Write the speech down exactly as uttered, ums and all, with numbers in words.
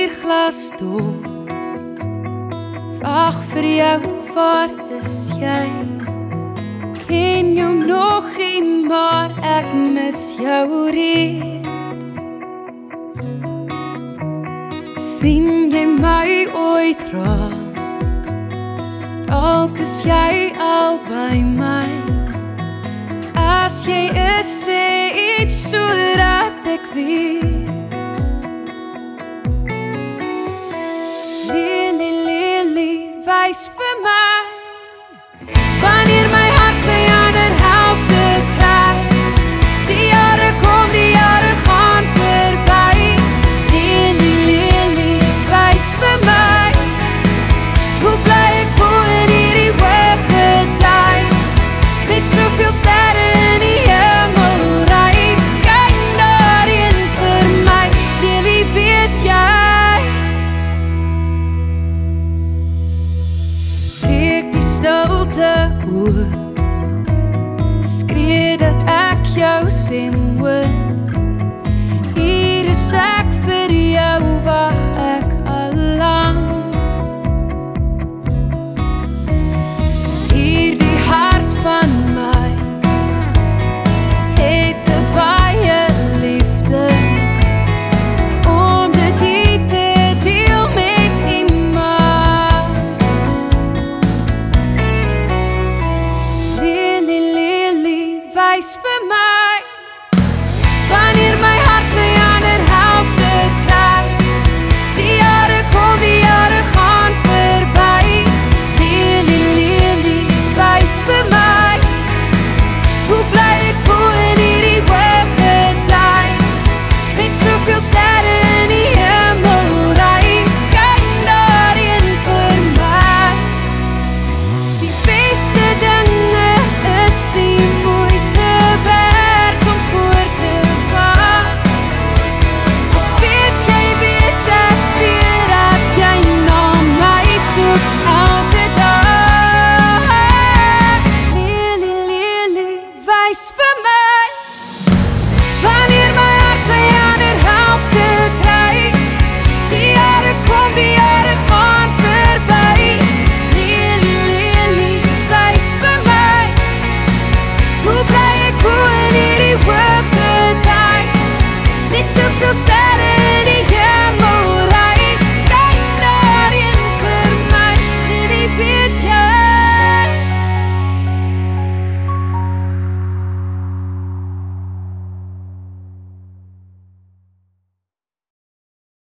bierglas dop. Wag vir jou, waar is jy? Ken jou nog nie, maar ek mis jou reeds. Sien jy my ooit raak? Dalk is jy al by my. As jy is, sê iets sodat ek weet